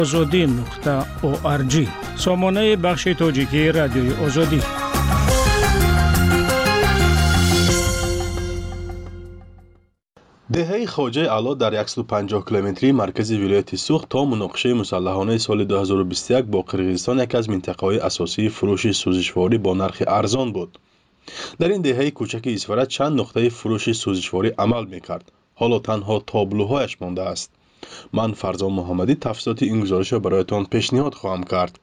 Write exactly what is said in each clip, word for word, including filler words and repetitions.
آزادی نقطه او آر جی سامانه بخش تاجیکی رادیوی آزادی. دهه خواجه علا در صد و پنجاه کیلومتری مرکز ولایت سوخت تا مناقشه مسلحانه سال دو هزار و بیست و یک با قرقیزستان یک از منطقه‌های اساسی فروش سوزشواری با نرخ ارزان بود. در این دهه کوچک اسفرت چند نقطه فروش سوزشواری عمل میکرد. حالا تنها تابلوهایش مانده است. من فرزان محمدی تفصیلات این گزارش را برایتان پیشنهاد خواهم کرد.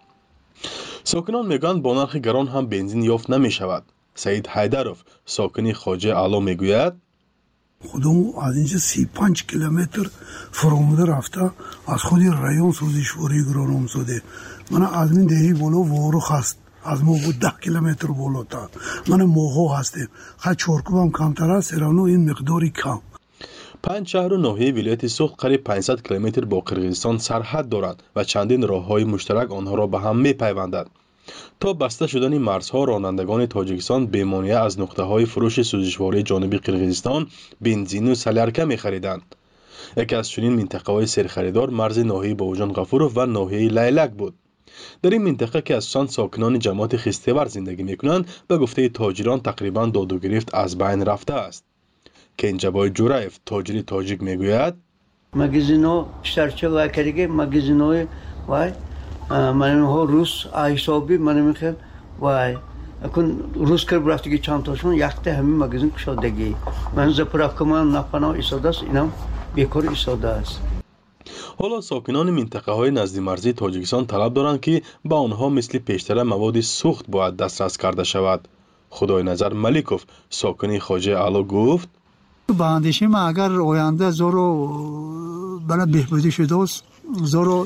ساکنان میگویند با نرخ گران هم بنزین یافت نمی شود. سعید حیدروف ساکنی خواجه علا میگوید خودمون از اینجا سی و پنج کیلومتر فراموده رفته از خود رایون سوزشواری گران آمده. من از این دهی بالا وارو هست از ما بود ده کیلومتر بالا تا من موها هستیم خیلی چارکوب هم کمتر است ایرانو این مقداری کم. پنج شهر و ناحیه ولایت سوخت قریب پانصد کیلومتر با قرقیزستان سرحد دارند و چندین راههای مشترک آنها را به هم میپیوندند. تا بسته شدن مرزها رانندگان تاجیکستان بی‌مانع از نقطه‌های فروش سوزشواری جانبی قرقیزستان بنزین و سلیرکه می‌خریدند. یکی از چنین منطقه‌های سرخریدار مرز ناحیه باوجان غفورov و ناحیه لیلک بود. در این منطقه که از چند ساکنان جماعت خیسته‌ور زندگی می‌کنند به گفته تاجران تقریباً داد و گرفت از بین رفته است. کنجبای جورایف تاجر تاجیک میگوید مغازینو شرچه واکریگه مغازینو وای من ها روس حسابی من میخوام وای اکن روس کر برفتگی چند تاشون یخته همین مغازین کشادگی من زپرافکمان نفنا ایستاده است اینم بیکار ایستاده است. حالا ساکنان منطقه های نزدیک مرزی تاجیکستان طلب دارند که به آنها مثل پیشتر مواد سوخت باید دسترس کرده شود. خدای نظر ملیکوف ساکنی خواجه علا گفت به اندیشه ما اگر آینده زورو برای بهبودی شده است زورو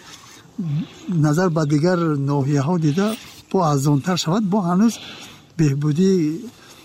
نظر به دیگر ناحیه ها دیده با ارزان‌تر شود با هنوز بهبودی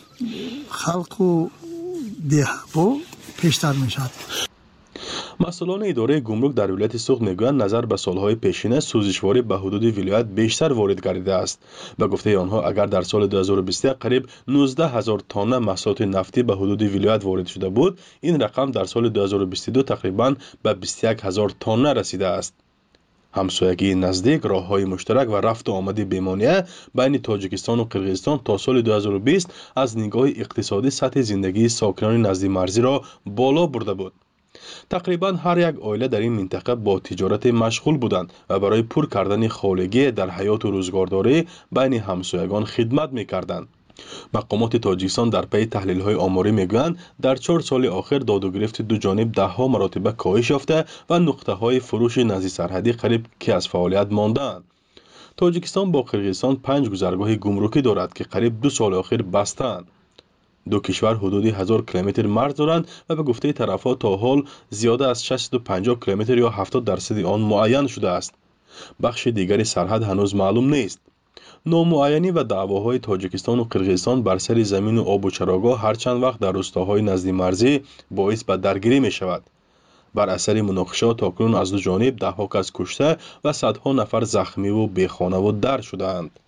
خلق و ده با پیشتر می شود. مسئولان اداره گمرک در ولایت سوخت میگویند نظر به سالهای پیشین سوزشواری به حدود ولایت بیشتر وارد گردیده است. به گفته آنها اگر در سال دو هزار و بیست و یک قریب نوزده هزار تن محصولات نفتی به حدود ولایت وارد شده بود، این رقم در سال دو هزار و بیست و دو تقریبا به بیست و یک هزار تن رسیده است. همسایگی نزدیک، راههای مشترک و رفت و آمد بی‌مانع بین تاجیکستان و قرقیزستان تا سال دو هزار و بیست از نگاه اقتصادی سطح زندگی ساکنان نزدیک مرزی را بالا برده بود. تقریبا هر یک عائله در این منطقه با تجارت مشغول بودند و برای پر کردن خالگی در حیات و روزگارداری بین همسایگان خدمت می‌کردند. مقامات تاجیکستان در پی تحلیل‌های آماری می‌گویند در چهار سال آخر داد و گرفت دو جانب ده ها مراتب کاهش یافته و نقطه‌های فروش نزدیک سرحدی قریب که از فعالیت مانده‌اند. تاجیکستان با قرقیزستان پنج گذرگاه گمرکی دارد که قریب دو سال آخر بسته‌اند. دو کشور حدود هزار کیلومتر مرز دارند و به گفته طرف‌ها تا حال زیاده از ششصد و پنجاه کیلومتر یا هفتاد درصد آن معین شده است. بخش دیگری سرحد هنوز معلوم نیست. نامعینی و دعواهای تاجیکستان و قرقیزستان بر سر زمین و آب و چراگاه هر چند وقت در روستاهای نزدیک مرزی باعث به درگیری می شود. بر اثر مناقشات تاکنون از دو جانب ده ها کس کشته و صدها نفر زخمی و بیخانه و در شده‌اند.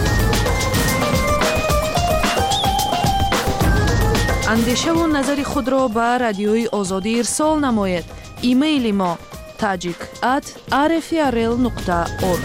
اندیشه و نظر خود را به رادیوی آزادی ارسال نمایید. ایمیل ما tajik at r f r l nokta org.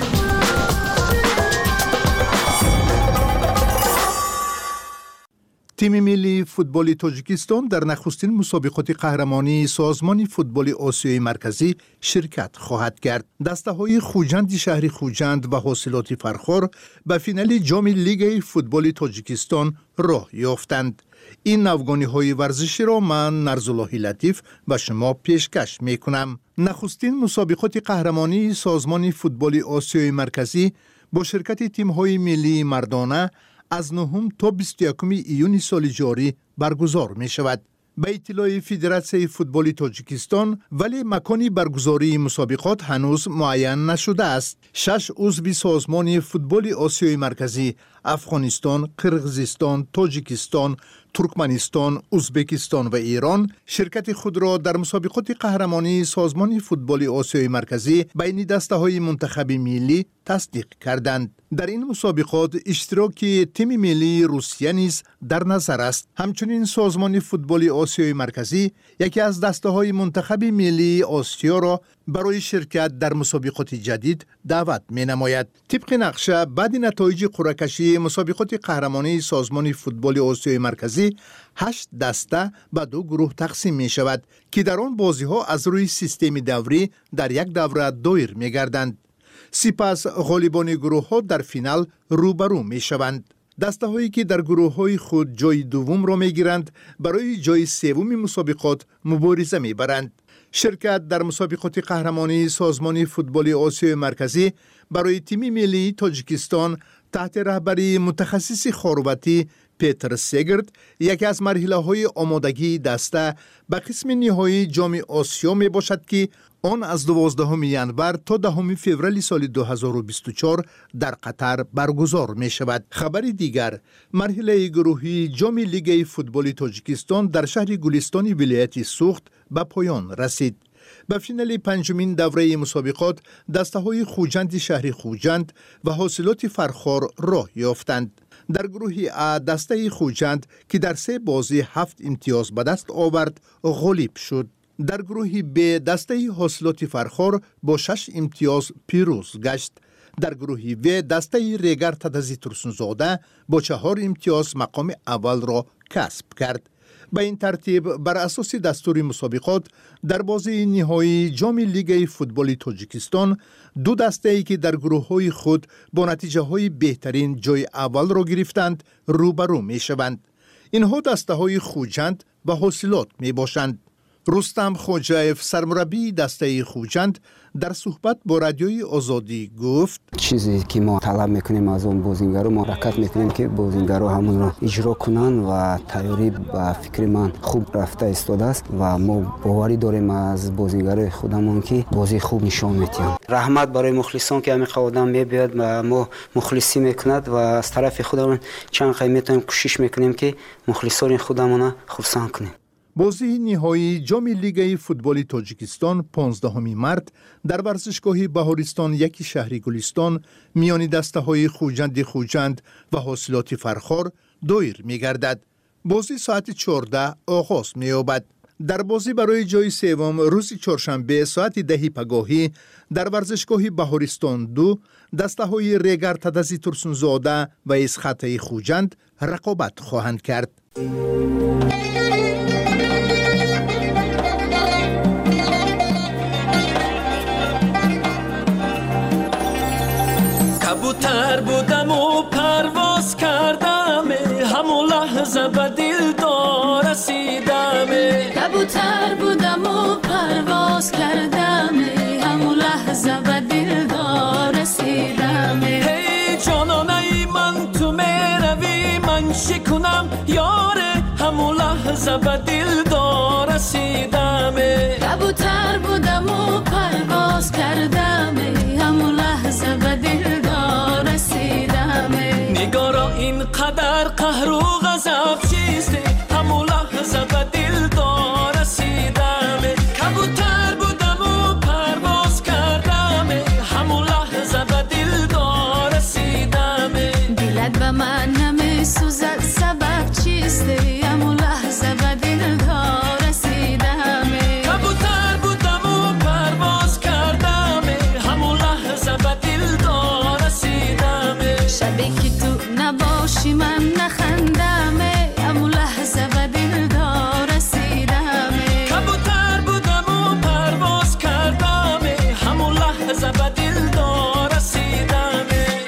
تیم ملی فوتبال تاجیکستان در نخستین مسابقات قهرمانی سازمان فوتبال آسیای مرکزی شرکت خواهد کرد. دسته‌های خوجند شهر خوجند و حاصلات فرخار به فینال جام لیگ فوتبال تاجیکستان راه یافتند. این نوگانی‌های ورزشی را من نرزالله لطیف به شما پیشکش می‌کنم. نخستین مسابقات قهرمانی سازمان فوتبال آسیای مرکزی با شرکت تیم‌های ملی مردانه از نهم تا بیست و یکم ایون سال جاری برگزار می شود. به اطلاع فدراسیون فوتبال تاجیکستان ولی مکانی برگزاری مسابقات هنوز معین نشده است. شش عضو سازمان فوتبال آسیای مرکزی افغانستان، قرقیزستان، تاجیکستان، ترکمنستان، ازبکستان و ایران شرکت خود را در مسابقات قهرمانی سازمان فوتبال آسیای مرکزی بین دسته‌های منتخب ملی تصدیق کردند. در این مسابقات اشتراک تیم ملی روسیه نیز در نظر است. همچنین سازمان فوتبال آسیای مرکزی یکی از دسته‌های منتخب ملی آسیا را برای شرکت در مسابقات جدید دعوت می نماید. طبق نقشه بعد نتایج قرعه کشی مسابقات قهرمانی سازمان فوتبال آسیای مرکزی هشت دسته به دو گروه تقسیم می شود که در آن بازی ها از روی سیستم دوری در یک دوره دایر می گردند. سپس غالبان گروه ها در فینال روبرو می شوند. دسته هایی که در گروه های خود جای دوم را می گیرند برای جای سوم مسابقات مبارزه می برند. شرکت در مسابقات قهرمانی سازمان فوتبال آسیای مرکزی برای تیم ملی تاجیکستان تحت رهبری متخصص خارواتی پیتر سگرد یکی از مرحله های آمادگی دسته به قسم نهایی جام آسیا می باشد که آن از دوازدهم ژانویه تا دهم فوریه سال دو هزار و بیست و چهار در قطر برگزار می شود. خبر دیگر، مرحله گروهی جام لیگ فوتبال تاجیکستان در شهر گلستان ولایت سوخت به پایان رسید. به فینال پنجمین دوره مسابقات دسته های خوجند شهر خوجند و حاصلات فرخار راه یافتند. در گروه ا دسته خوجند که در سه بازی هفت امتیاز به دست آورد غالب شد. در گروه ب دسته حاصلات فرخار با شش امتیاز پیروز گشت. در گروه و دسته ریگر تدزی ترسونزاده با چهار امتیاز مقام اول را کسب کرد. به این ترتیب بر اساس دستور مسابقات در بازی نهایی جام لیگ فوتبال تاجیکستان دو دسته ای که در گروه های خود با نتیجه های بهترین جای اول را گرفتند روبرو می شوند. اینها دسته های خوجند و حاصلات می باشند. رستم خوجایف سرمربی دسته خوجند در صحبت با رادیوی آزادی گفت چیزی که ما طلب میکنیم از اون بازیگرا ما حرکت میکنیم که بازیگرا همون رو اجرا کنن و تیاری با فکر من خوب رفته ایستاده است و ما باوری داریم از بازیگر خودمون که بازی خوب نشون میدن. رحمت برای مخلصان که همین آدم میبیاد و ما مخلصی میکند و از طرف خودمون چند قیمت میتونیم کوشش میکنیم که مخلصان خودمون خرسند کنیم. بازی نهایی جام لیگ فوتبال تاجیکستان پانزدهم مارس در ورزشگاه بهارستان یکی شهر گلستان میان دسته های خوجند خوجند و حاصلات فرخار دایر می گردد. بازی ساعت چهارده آغاز می یابد. در بازی برای جای سوم روز چهارشنبه ساعت ده پگاهی در ورزشگاه بهارستان دو دسته های ریگر تدزی ترسونزاده و اسخط خوجند رقابت خواهند کرد. کبوتر بودم و پرواز کردم همون لحظه به دلدار رسیدم. کبوتر بودم و پرواز کردم همون لحظه به دلدار رسیدم. هی جانانه من تو میروی من شکنم یاره همون لحظه به دلدار رسیدم. کبوتر بودم و پرواز کردم همون لحظه به دلدار رسیدم. نگارا اینقدر قهر و غضب چیسته همون لحظه به دلدار رسیدم. کبوتر بودم و پرواز کردم همون لحظه به دلدار رسیدم. دلت به من نمیسوزد سبب چیسته همون لحظه به دلدار رسیدم. کبوتر بودم و پرواز کردم همون لحظه به دلدار رسیدم. شبی که تو نباشی من نخندم همون لحظه به دلدار رسیدم. کبوتر بودم و پرواز کردم همون لحظه به دلدار رسیدم.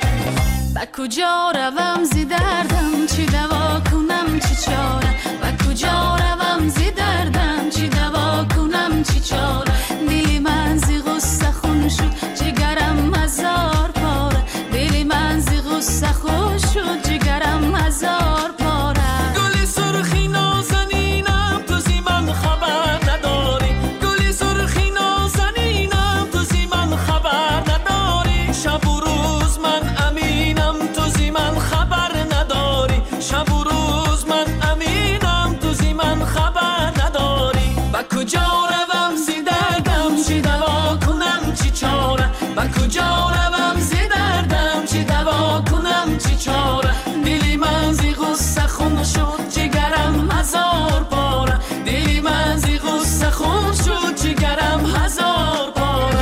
به کجا روم زی دردم چی دوا کنم چی چاره. به کجا روم زی دردم چی دوا کنم چی چاره. دلی من زی غصه خون شد جگرم هزار پاره. دلی من زی غصه خون شد جگرم هزار پاره. گلی سرخی نازنینم تو زی من خبر نداری. گلی سرخی نازنینم تو زی من خبر نداری. شب و روز من امینم تو زی من خبر نداری. شب و روز من امینم تو زی من خبر نداری. با کجا روم زی دردم چی دوا کنم چی چاره. با کجا روم زی دردم چی دوا کنم چی چاره. دلی من زی غصه خون شد جگرم هزار پاره. دلی من زی غصه خون شد جگرم هزار پاره.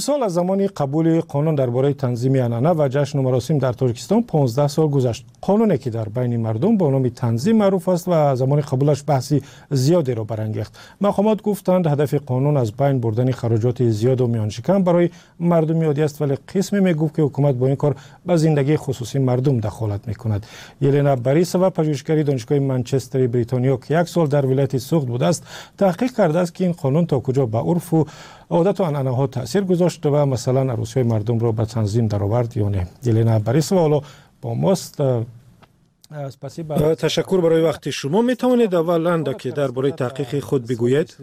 امسال از زمان قبول قانون درباره تنظیم عنعنه و جشن و مراسم در تاجیکستان پانزده سال گذشت. قانونی که در بین مردم با نام تنظیم معروف است و زمان قبولش بحثی زیادی را برانگیخت. مقامات گفتند هدف قانون از بین بردن خراجات زیاد و میان شکم برای مردم عادی است، ولی قسمی میگفت که حکومت با این کار به زندگی خصوصی مردم دخالت میکند. یلنا باریسووا پژوهشگری دانشگاه منچستر بریتانیا که یک سال در ولایت سوخت بوده است، تحقیق کرده است که این قانون تا کجا به عرف و عادت و عنعنه ها تاثیر گذاشت و مثلا عروسی مردم را به تنظیم درآورد یا نه. یلنا باریسووا حالا با ماست. تشکر برای وقت شما. می توانید اولا که درباره تحقیق خود بگویید؟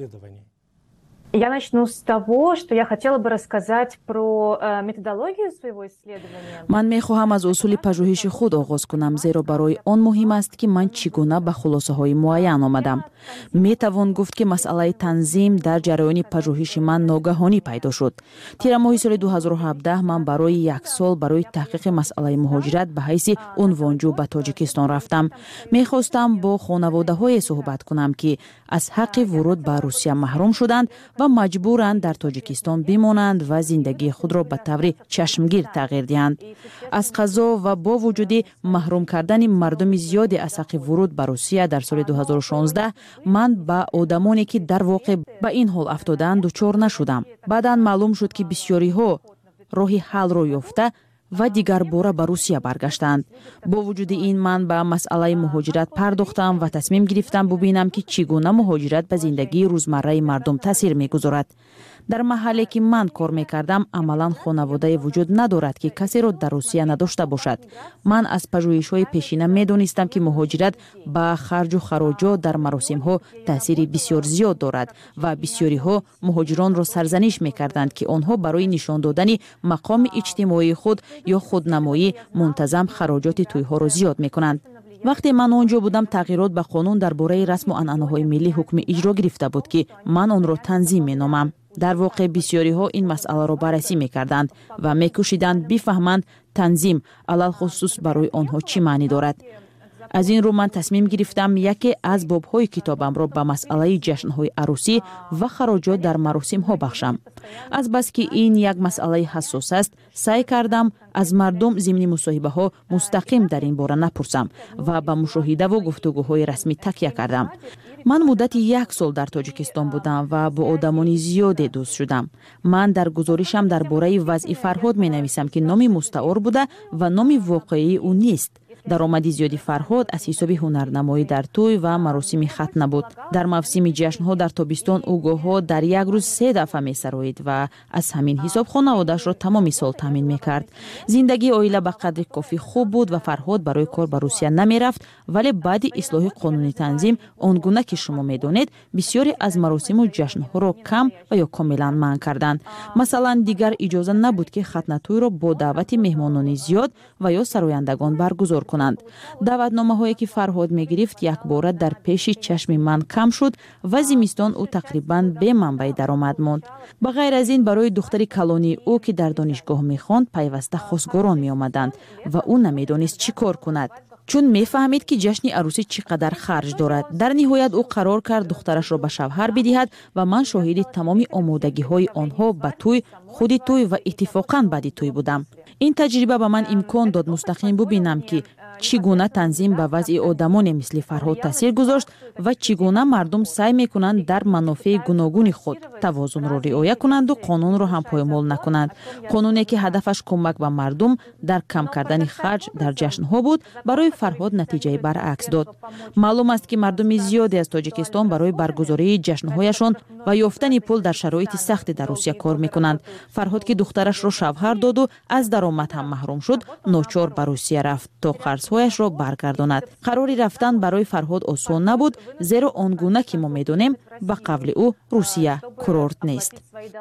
Я начну с того, что я хотела бы рассказать про методологию своего исследования. من می‌خواهم از اصول پژوهش خود آغاز کنم، زیرا برای آن مهم است که من چگونه به خلاصه‌های معین آمدم. می‌توان گفت که مسئله تنظیم در جریان پژوهش من ناگهانی پیدا شد. تیر ماه سال دو هزار و هفده من برای یک سال برای تحقیق مسئله مهاجرت به حیث عنوانجو به تاجیکستان رفتم. می‌خواستم با خانواده‌های صحبت کنم که از حق ورود به روسیه محروم شدند و مجبورند در تاجیکستان بمانند و زندگی خود را به طور چشمگیر تغییر دهند. از قضا و با وجود محروم کردن مردم زیادی از حق ورود به روسیه در سال دو هزار و شانزده، من با آدمانی که در واقع به این حال افتادند دچار نشدم. بعداً معلوم شد که بسیاری ها راه حل را یافته و دیگر باره به روسیه برگشتند. با وجود این من به مسئله مهاجرت پرداختم و تصمیم گرفتم ببینم که چگونه مهاجرت به زندگی روزمره مردم تاثیر میگذارد. در محلی که من کار میکردم عملاً خانواده وجود ندارد که کسی را در روسیه نداشته باشد. من از پژوهش‌های پیشینه میدانستم که مهاجرت با خرج و خراجات در مراسم‌ها تاثیر بسیار زیاد دارد و بسیاری‌ها مهاجران را سرزنش میکردند که آنها برای نشان دادن مقام اجتماعی خود یا خودنمایی منتظم خراجات توی‌ها را زیاد میکنند. وقتی من آنجا بودم تغییرات به قانون درباره رسم و عنعنه‌های ملی حکم اجرا گرفته بود که من آن را تنظیم مینامم. در واقع بسیاری ها این مسئله را بررسی میکردند و میکوشیدند بفهمند تنظیم علل خصوص برای آنها چی معنی دارد. از این رو من تصمیم گرفتم یکی از باب‌های کتابم را به مسئله جشن‌های عروسی و خراجات در مراسم ها بخشم. از بس که این یک مسئله حساس است، سعی کردم از مردم ضمن مصاحبه ها مستقیم در این باره نپرسم و به مشاهده و گفتگوهای رسمی تکیه کردم. من مدت یک سال در تاجیکستان بودم و با آدمان زیادی دوست شدم. من در گزارشم درباره وضع فرهاد می نویسم که نام مستعار بوده و نام واقعی او نیست. درآمد زیادی فرهاد از حساب هنرنمایی در توی و مراسم ختنه بود. در موسم جشن‌ها در تابستان اوگاها در یک روز سه دفعه می‌سرایید و از همین حساب خانواده‌اش را تمام سال تامین می‌کرد. زندگی عائله به قدر کافی خوب بود و فرهاد برای کار به روسیه نمی‌رفت، ولی بعد اصلاح قانون تنظیم آنگونه که شما می‌دانید بسیاری از مراسم و جشن‌ها را کم و یا کاملا منع کردند. مثلا دیگر اجازه نبود که ختنه توی را با دعوت مهمانان زیاد و یا سرایندگان برگزار کنند. دعوتنامه‌هایی که فرهاد می‌گرفت یک بار در پیش چشم من کم شد و زمستان او تقریباً به منبع درآمد ماند. به غیر از این برای دختری کلانی او که در دانشگاه می‌خواند پیوسته خواستگاران می‌آمدند و او نمی‌دانست چی کار کند، چون می‌فهمید که جشن عروسی چقدر خرج دارد. در نهایت او قرار کرد دخترش را به شوهر بدهد و من شاهد تمام آمادگی‌های آنها به توی، خود توی و اتفاقاً بعد توی بودم. این تجربه به من امکان داد مستقیم ببینم که چگونه تنظیم به وضع آدمان مثل فرهاد تاثیر گذاشت و چگونه مردم سعی میکنند در منافع گوناگون خود توازن را رعایت کنند و قانون را هم پایمال نکنند. قانونی که هدفش کمک به مردم در کم کردن خرج در جشن‌ها بود، برای فرهاد نتیجه برعکس داد. معلوم است که مردم زیادی از تاجیکستان برای برگزاری جشن‌هایشان و یافتن پول در شرایط سخت در روسیه کار میکنند. فرهاد که دخترش را شوهر داد و از درآمد هم محروم شد، ناچار به روسیه رفت تا قرض‌هایش را برگرداند. قراری رفتن برای فرهاد آسان نبود، زیرا آنگونه که ما میدونیم به قول او روسیه کورورت نیست.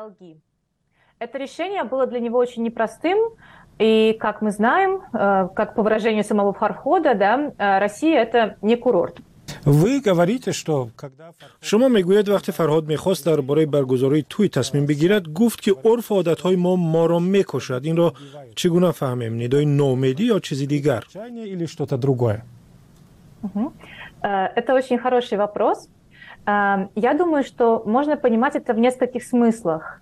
Это решение было для него очень непростым, и, как мы знаем, как по выражению самого Фархода, да, Россия это не курорт. شما میگوید وقتی فرهاد میخواست درباره برگزاری توی تصمیم بگیرد، گفت که عرف و عادتهای ما ما را میکشد. این را چگونه فهمیم؟ ندای نومیدی یا چیزی دیگر؟ Это очень хороший вопрос. Я думаю, что можно понимать это в нескольких смыслах.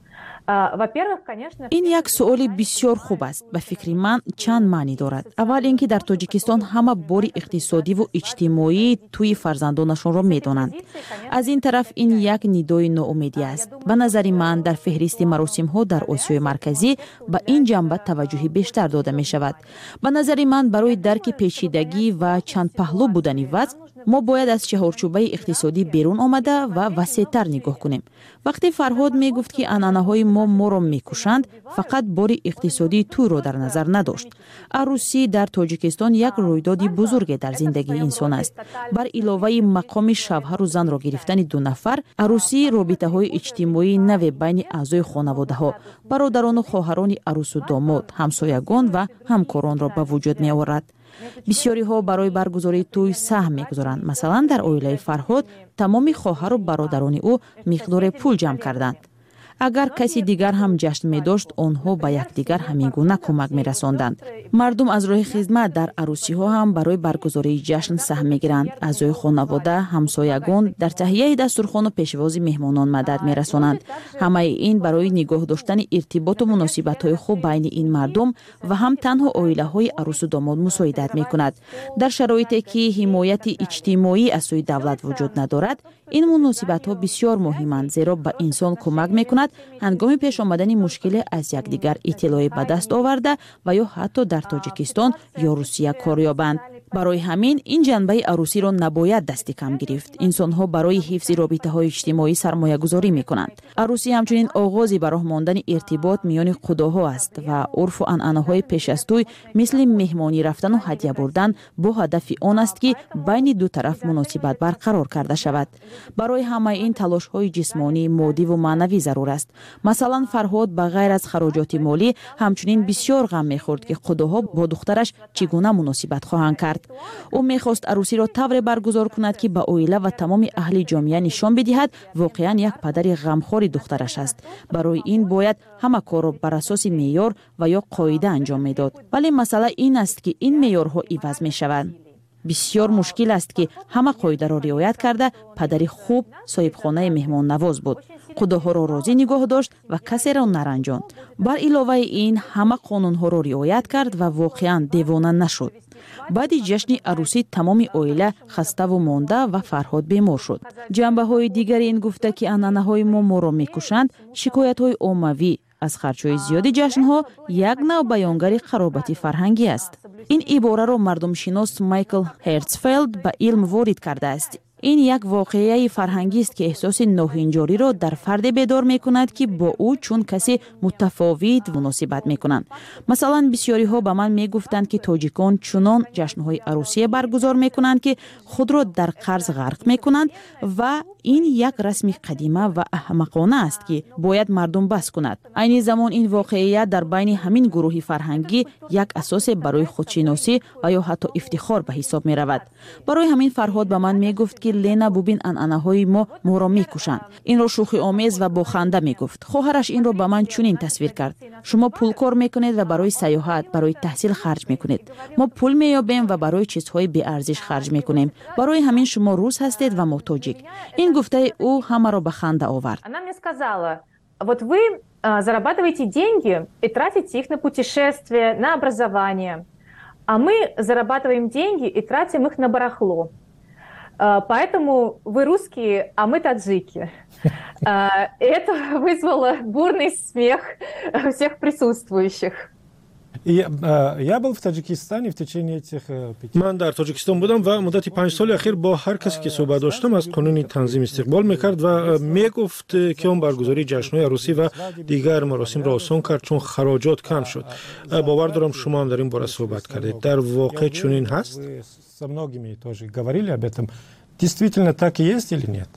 ин як суоли бисёр хуб аст. ба фикри ман чанд маънӣ дорад. аввал ин ки дар Тоҷикистон ҳама бори иқтисодиву иҷтимоӣ тӯи фарзандонашонро медонанд. аз ин тараф ин як нидои ноумедӣ аст. ба назари ман дар феҳристи маросимҳо дар Осиёи марказӣ ба ин ҷанба таваҷҷӯҳи бештар дода мешавад. ба назари ман барои дарки печидагӣ ва чандпаҳлӯ будани вазъ мо бояд аз чаҳорчӯбаи иқтисодӣ берун омада ва васеътар нигоҳ кунем. вақте Фарҳод мегуфт ки анъанаҳои мо моро мекушанд, фақат бори иқтисодии тӯйро дар назар надошт. арӯсӣ дар Тоҷикистон як рӯйдоди бузурге дар зиндагии инсон аст. бар иловаи мақоми шавҳару занро гирифтани ду нафар, арӯсӣ робитаҳои иҷтимоии наве байни аъзои хонаводаҳо, бародарону хоҳарони арӯсу домод, ҳамсоягон ва ҳамкоронро ба вуҷуд меорад. бисёриҳо барои баргузории тӯй саҳм мегузоранд. масалан, дар оилаи Фарҳод тамоми хоҳару бародарони ӯ миқдоре пул ҷамъ карданд. агар каси дигар ҳам ҷашн медошт, онҳо ба якдигар ҳамин гуна кӯмак мерасонданд. мардум аз роҳи хизмат дар арӯсиҳо ҳам барои баргузории ҷашн саҳм мегиранд. аъзои хонавода, ҳамсоягон дар таҳияи дастурхону пешвози меҳмонон мадад мерасонанд. ҳамаи ин барои нигоҳ доштани иртиботу муносибатҳои хуб байни ин мардум ва ҳам танҳо оилаҳои арӯсу домод мусоидат мекунад. дар шароите ки ҳимояти иҷтимоӣ аз сӯи давлат вуҷуд надорад, ин муносибатҳо бисёр муҳиманд, зеро ба инсон кӯмак мекунад ҳангоми пеш омадани мушкиле аз якдигар иттилоӣ ба даст оварда ва ё ҳатто дар Тоҷикистон ё Русия кор ёбанд. барои ҳамин ин ҷанбаи арӯсиро набояд дасти кам гирифт. инсонҳо барои ҳифзи робитаҳои иҷтимоӣ сармоягузорӣ мекунанд. арӯсӣ ҳамчунин оғози ба роҳ мондани иртибот миёни худоҳо аст ва урфу анъанаҳои пеш аз тӯй мисли меҳмонӣ рафтану ҳадя бурдан бо ҳадафи он аст ки байни ду тараф муносибат барқарор карда шавад. барои ҳамаи ин талошҳои ҷисмонӣ, моддиву маънавӣ зарур аст. масалан, Фарҳод ба ғайр аз хароҷоти молӣ ҳамчунин бисёр ғам мехӯрд ки худоҳо бо духтараш чӣ гуна муносибат хоҳанд кард. ӯ мехост арӯсиро тавре баргузор кунад ки ба оила ва тамоми аҳли ҷомеа нишон бидиҳад воқеан як падари ғамхори духтараш аст. барои ин бояд ҳама корро бар асоси меъёр ва ё қоида анҷом медод. вале масъала ин аст ки ин меъёрҳо иваз мешаванд. бисёр мушкил аст ки ҳама қоидаро риоят карда падари хуб соҳибхонаи меҳмоннавоз буд. худоҳоро розӣ нигоҳ дошт ва касеро наранҷонд. бар иловаи ин ҳама қонунҳоро риоят кард ва воқеан девона нашуд. баъди ҷашни арӯсӣ тамоми оила хаставу монда ва Фарҳод бемор шуд. ҷанбаҳои дигари ин гуфта ки анъанаҳои мо моро мекушанд, шикоятҳои оммавӣ аз харчҳои зиёди ҷашнҳо як навъ баёнгари қаробати фарҳангӣ аст. ин ибораро мардумшинос Майкл Херцфелд ба илм ворид кардааст. ин як воқеаи фарҳангист ки эҳсоси ноҳинҷориро дар фарде бедор мекунад ки бо ӯ чун каси мутафовит муносибат мекунанд. масалан, бисёриҳо ба ман мегуфтанд ки тоҷикон чунон ҷашнҳои арӯсие баргузор мекунанд ки худро дар қарз ғарқ мекунанд ва ин як расми қадима ва аҳмақона аст ки бояд мардум бас кунад. айни замон ин воқеия дар байни ҳамин гурӯҳи фарҳангӣ як асосе барои худшиносӣ ва ё ҳатто ифтихор ба ҳисоб меравад. барои ҳамин Фарҳод ба ман мегуфт ки Лена, бубин анъанаҳои мо моро мекушанд. инро шӯхиомез ва бо ханда мегуфт. хоҳараш инро ба ман чунин тасвир кард: шумо пулкор мекунед ва барои саёҳат, барои таҳсил харҷ мекунед. мо пул меёбем ва барои чизҳои беарзиш харҷ мекунем. барои ҳамин шумо рус ҳастед ва мо тоҷик. ин гуфтаи ӯ ҳамаро ба ханда овард. Она мне сказала: вот вы а, зарабатываете деньги и тратите их на путешествия, на образование, а мы зарабатываем деньги и тратим их на барахло. Поэтому вы русские, а мы таджики. Это вызвало бурный смех всех присутствующих. Я, я был в Таджикистане в течение этих пяти... من در تاجیکستان بودم و مدت پنج سال اخیر با هر کسی که صحبت داشتم از قانون تنظیم استقبال میکرد و میگفت که اون برگزاری جشن‌های عروسی و دیگر مراسم را آسان کرد چون خراجات کم شد. باور دارم شما هم در این باره صحبت کردید. در واقع چنین هست؟ Со многими тоже говорили об этом. Действительно так и есть или нет?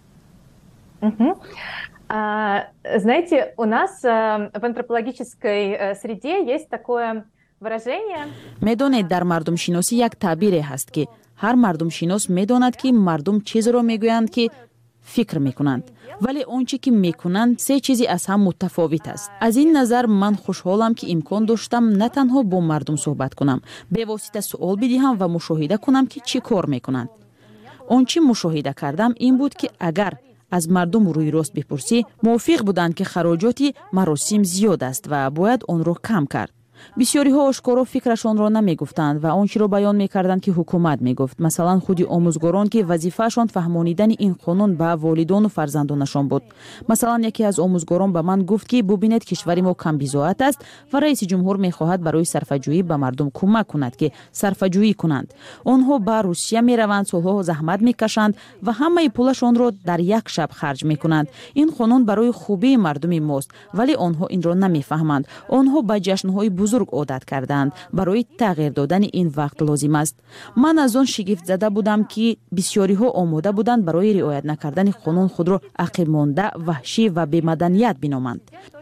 Угу. А, знаете, у нас а, в антропологической а, среде есть такое выражение. медонед дар мардумшиносӣ як таъбире ҳаст ки ҳар мардумшинос медонад ки мардум чизро мегӯянд ки фикр мекунанд, вале он чӣ ки мекунанд се чизи аз ҳам мутафовит аст. аз ин назар ман хушҳолам ки имкон доштам на танҳо бо мардум суҳбат кунам, бевосита суол бидиҳам ва мушоҳида кунам ки чӣ кор мекунанд. он чӣ мушоҳида кардам ин буд ки агар از مردم روی راست بپرسی موافق بودند که خراجات مراسم زیاد است و باید آن را کم کرد. بسیاری ها آشکارا فکرشان را نمی گفتند و آنچه را بیان می کردند که حکومت می گفت. مثلا خودی آموزگاران که وظیفه‌شان فهمانیدن این قانون به والدان و فرزندانشان بود. مثلا یکی از آموزگاران به من گفت که ببینید کشور ما کم بی‌ضابط است و رئیس جمهور می خواهد برای صرفه‌جویی به مردم کمک کند که صرفه‌جویی کنند. آنها به روسیه می روند، سالها زحمت می کشند و همه پولشان را در یک شب خرج می کنند. این قانون برای خوبی مردم ماست، ولی آنها این را نمی فهمند. آنها به جشن‌های بزرگ عادت کردند. برای تغییر دادن این وقت لازم است. من از آن شگفت زده بودم که بسیاری ها آماده بودند برای رعایت نکردن قانون خود را عقب مانده، وحشی و بی‌مدنیت بینامند.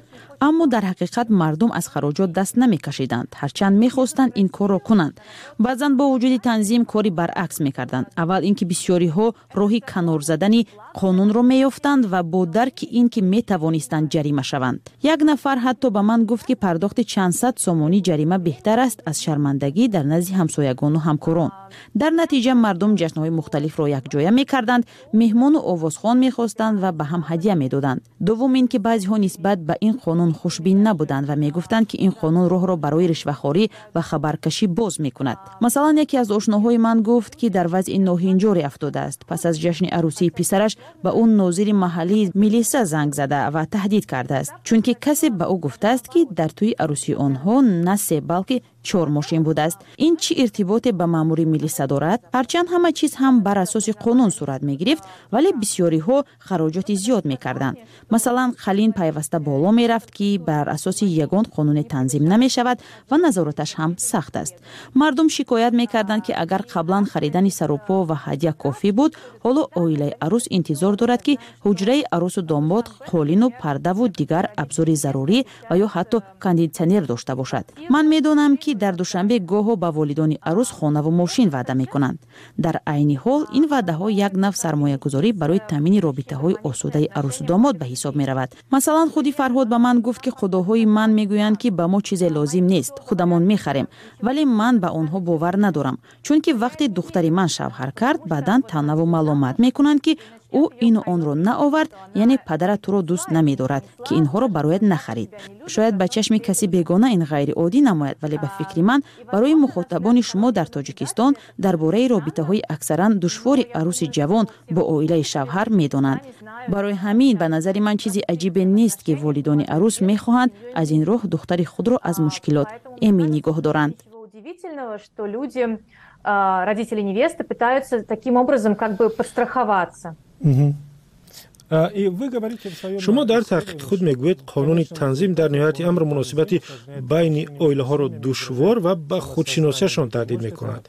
اما در حقیقت مردم از خراجات دست نمی کشیدند، هرچند می خواستند این کار را کنند. بعضاً با وجود تنظیم کاری برعکس می کردند. اول اینکه بسیاری ها راهی کنار زدنی قانون را می یافتند و با درک اینکه می توانستند جریمه شوند. یک نفر حتی به من گفت که پرداخت چند صد سومانی جریمه بهتر است از شرمندگی در نزد همسایگان و همکاران. در نتیجه مردم جشن‌های مختلف را یک جایه می کردند، مهمان و آوازخوان می خواستند و به هم هدیه می دادند. دوم اینکه بعضی ها نسبت به این قانون خوشبین نبودند و می گفتند که این قانون راه را برای رشوه‌خواری و خبرکشی باز می کند. مثلا یکی از آشناهای من گفت که در وضع ناهنجاری افتاده است. پس از جشن عروسی پسرش به اون ناظر محلی میلیسا زنگ زده و تهدید کرده است، چون که کسی به او گفته است که در توی عروسی آنها نه سه بلکه چهار ماشین بوده است. این چی ارتباطی به مامور میلیسا دارد؟ هرچند همه چیز هم بر اساس قانون صورت می گرفت، ولی بسیاری ها خراجات زیاد می کردند. مثلا خلین پیوسته بالا می رفت که بر اساس یگان قانون تنظیم نمی شود و نظارتش هم سخت است. مردم شکایت می کردند که اگر قبلا خریدن سروپا و هدیه کافی بود، حالا عائله عروس انتظار دارد که حجره عروس و داماد قالین و پرده و دیگر ابزار ضروری و یا حتی کاندیشنر داشته باشد. من میدونم که در دوشنبه گاه به والدان عروس خانه و ماشین وعده میکنند. در عین حال این وعده ها یک نوع سرمایه گذاری برای تامین رابطه های آسوده عروس و داماد به حساب می رود. مثلا خودی فرهاد به من گفت که خداهای من میگویند که به ما چیز لازم نیست، خودمون میخریم، ولی من به آنها باور ندارم، چون که وقتی دختری من شوهر کرد بعداً تنها و ملامت میکنند که او این و آن رو نآورد، یعنی پدرت تو رو دوست نمی‌دارد که اینها رو برایت نخرید. شاید به چشم کسی بیگانه این غیر عادی نماید، ولی به فکر من برای مخاطبان شما در تاجیکستان درباره رابطه‌های اکثرا دشوار عروس جوان با عائله شوهر می‌دانند. برای همین به نظر من چیزی عجیب نیست که والدان عروس می‌خواهند از این راه دختر خود را از مشکلات امن نگاه دارند. Родители невесты пытаются таким образом как бы подстраховаться. شما در تحقیق خود میگویید قانون تنظیم در نهایت امر مناسبت بین عائله ها را دشوار و به خودشناسیشان تهدید میکند.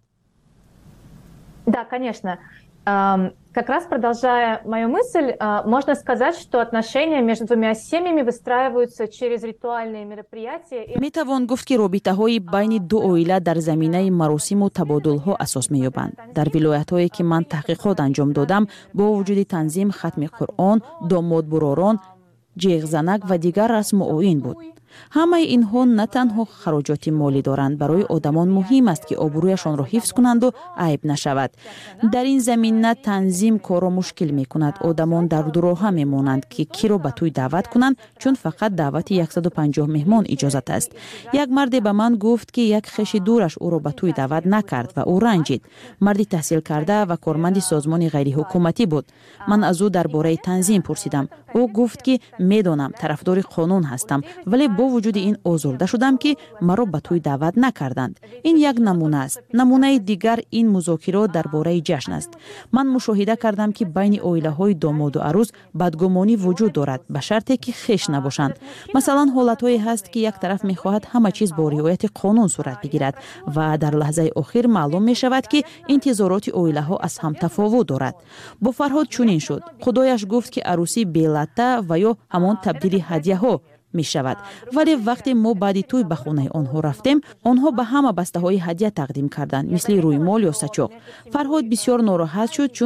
Да, конечно. Как раз продолжая мою мысль, можно сказать, что отношения между двумя семьями выстраиваются через ритуальные мероприятия. میتوان گفت که رابطه‌های بین دو عائله در زمینه مراسم و تبادل‌ها اساس می‌یابند. در ولایت‌هایی که من تحقیقات انجام دادم، با وجود تنظیم ختم قرآن، داماد براران، جیغ زنک و دیگر رسم و آیین بود. همه اینها نه تنها خراجات مالی دارند، برای آدمان مهم است که آبرویشان را حفظ کنند و عیب نشود. در این زمینه تنظیم کار را مشکل می کند. آدمان در دو راه می مانند که کی را به توی دعوت کنند، چون فقط دعوت صد و پنجاه مهمان اجازت است. یک مرد به من گفت که یک خویش دورش او را به توی دعوت نکرد و او رنجید. مردی تحصیل کرده و کارمند سازمان غیر حکومتی بود. من از او درباره تنظیم پرسیدم. او گفت که میدانم طرفدار قانون هستم، ولی با وجود این آزرده شدم که مرا به توی دعوت نکردند. این یک نمونه است. نمونه دیگر این مذاکرات درباره جشن است. من مشاهده کردم که بین عائله های داماد و عروس بدگمانی وجود دارد، به شرطی که خویش نباشند. مثلا حالت‌هایی هست که یک طرف می‌خواهد همه چیز با رعایت قانون صورت بگیرد و در لحظه اخیر معلوم می‌شود که انتظارات عائله ها از هم تفاوت دارد. با فرهاد چنین شد. خدایش گفت که عروسی بلته و یا همان تبدیل هدیه ها می شود، ولی وقتی ما بعد توی به خانه آنها رفتیم، آنها به همه بسته های هدیه تقدیم کردند، مثل روی مال یا سچاق. فرهاد بسیار ناراحت شد، چون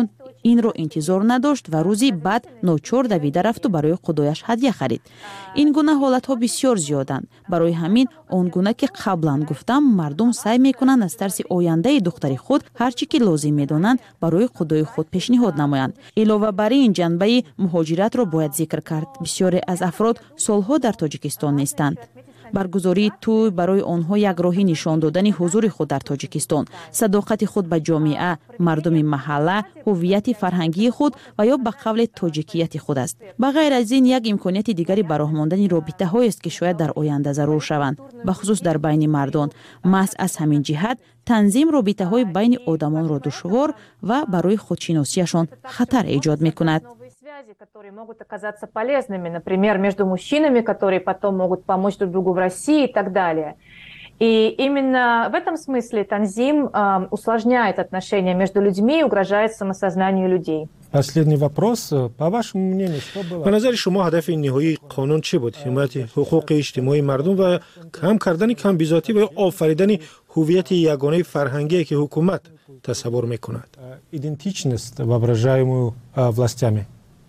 инро интизор надошт ва рӯзи баъд ночор давида рафту барои худояш ҳадия харид. ин гуна ҳолатҳо бисёр зиёданд. барои ҳамин он гуна ки қаблан гуфтам, мардум сай мекунанд аз тарси ояндаи духтари худ ҳар чӣ ки лозим медонанд барои худои худ пешниҳод намоянд. илова бар ин ҷанбаи муҳоҷиратро бояд зикр кард. бисёре аз афрод солҳо дар тоҷикистон нестанд. баргузории туй барои онҳо як роҳи нишон додани ҳузури худ дар тоҷикистон, садоқати худ ба ҷомеа, мардуми маҳалла, ҳуввияти фарҳангии худ ва ё ба қавле тоҷикияти худ аст. ба ғайр аз ин як имконияти дигари бароҳмондани робитаҳоест ки шояд дар оянда зарур шаванд, бахусус дар байни мардон. маҳз аз ҳамин ҷиҳат танзим робитаҳои байни одамонро душвор ва барои худшиносияшон хатар эҷод мекунад. Которые могут оказаться полезными, например, между мужчинами, которые потом могут помочь друг другу в России и так далее. И именно в этом смысле танзим э, усложняет отношения между людьми и угрожает самосознанию людей. Последний вопрос. По вашему мнению, что было? По назари шумо ҳадафи ниҳоии қонун чӣ буд? ҳимояти ҳуқуқи иҷтимоии мардум ва кам кардани камбизотӣ ва офаридани ҳуввияти ягонаи фарҳангие ки ҳукумат тасаввур мекунад? Идентичность, воображаемую э, властями.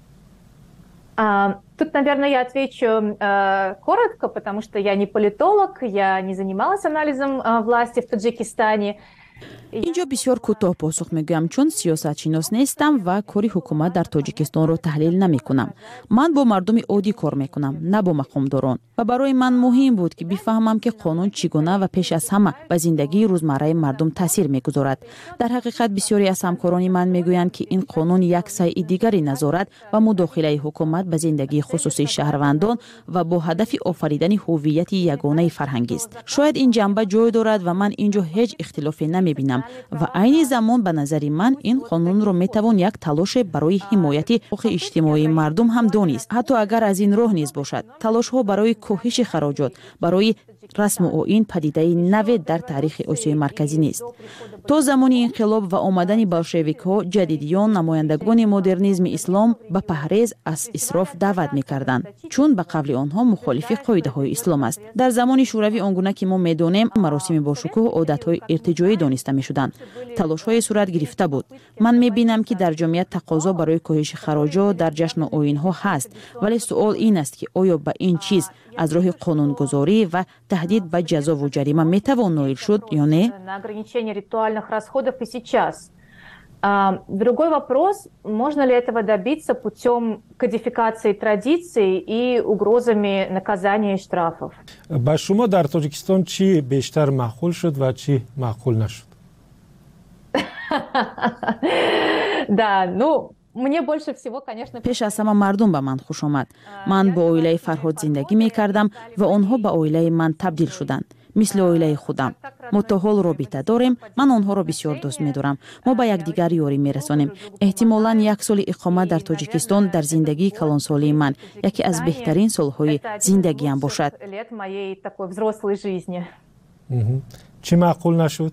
А, тут, наверное, я отвечу э, коротко, потому что я не политолог, я не занималась анализом э, власти в Таджикистане. инҷо бисёр кӯтоҳ посух мегӯям, чун сиёсатшинос нестам ва кори ҳукумат дар тоҷикистонро таҳлил намекунам. ман бо мардуми оддӣ кор мекунам, на бо мақомдорон, ва барои ман муҳим буд ки бифаҳмам ки қонун чӣ гуна ва пеш аз ҳама ба зиндагии рӯзмарраи мардум таъсир мегузорад. дар ҳақиқат бисёре аз ҳамкорони ман мегӯянд ки ин қонун як сайъи дигари назорат ва мудохилаи ҳукумат ба зиндагии хусусии шаҳрвандон ва бо ҳадафи офаридани ҳуввияти ягонаи фарҳангист. шояд ин ҷанба ҷой дорад ва ман инҷо ҳеҷ ихтилофе намебинам ва айни замон ба назари ман ин қонунро метавон як талоше барои ҳимояти ҳуқуқи иҷтимоии мардум ҳам донист, ҳатто агар аз ин роҳ низ бошад. талошҳо барои коҳиши хароҷот, барои расму оин падидаи наве дар таърихи осиёи марказӣ нест. то замони инқилоб ва омадани болшевикҳо ҷадидиён намояндагони модернизми ислом ба паҳрез аз исроф даъват мекарданд, чун ба қавли онҳо мухолифи қоидаҳои ислом аст. дар замони шӯравӣ он гуна ки мо медонем, маросими бошукӯҳ одатҳои иртиҷоӣ дониста мешуданд. талошҳое сурат гирифта буд. ман мебинам ки дар ҷомеа тақозо барои коҳиши хароҷот дар ҷашну оинҳо ҳаст, вале суол ин аст ки оё ба ин чиз аз роҳи қонунгузорӣ ва таҳдид ба ҷазову ҷарима метавон ноил шуд ё не? Расходов и сейчас. А, другой вопрос, можно ли этого добиться путем кодификации традиций и угрозами наказания и штрафов? Ба шумо дар Тоҷикистон чӣ бештар маъқул шуд ва чӣ маъқул нашуд? Да, ну, мне больше всего, конечно... пеш аз ҳама мардум ба ман хуш омад. ман бо оилаи Фарҳод зиндагӣ мекардам ва онҳо ба оилаи ман табдил шуданд. мисли оилаи худам. мо то ҳол робита дорем, ман онҳоро бисёр дӯст медорам. мо ба якдигар ёрӣ мерасонем. эҳтимолан як соли иқомат дар Тоҷикистон дар зиндагии калонсолии ман яке аз беҳтарин солҳои зиндагиам бошад. чӣ маъқул нашуд?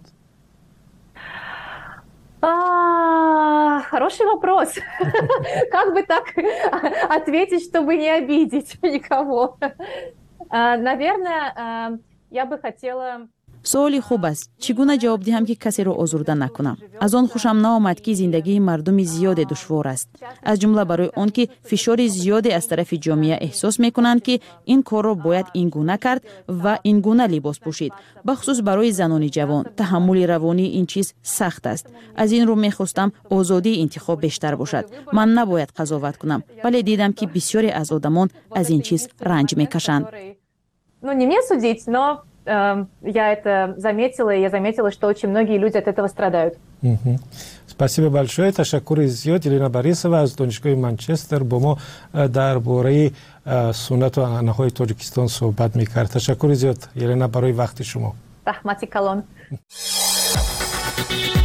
А, хороший вопрос. Как бы так ответить, чтобы не обидеть никого? Наверное, я бы хотела... суоли хуб аст. чӣ гуна ҷавоб диҳам ки касеро озурда накунам? аз он хушам наомад ки зиндагии мардуми зиёде душвор аст. аз ҷумла барои он ки фишори зиёде аз тарафи ҷомеа эҳсос мекунанд ки ин корро бояд ин гуна кард ва ин гуна либос пӯшид. бахусус барои занони ҷавон таҳаммули равонии ин чиз сахт аст. аз ин рӯ мехостам озодии интихоб бештар бошад. ман набояд қазоват кунам, вале дидам ки бисёре аз одамон аз ин чиз ранҷ мекашанд. Ну, не мне судить, но э, я это заметила, и я заметила, что очень многие люди от этого страдают. Угу. Спасибо большое. Ташаккури зиёд. Елена Борисова аз донишгоҳи Манчестер бо мо дар бораи суннату анаҳои Тоҷикистон суҳбат мекард. Ташаккури зиёд, Елена, барои вақти шумо. Рахмати калон.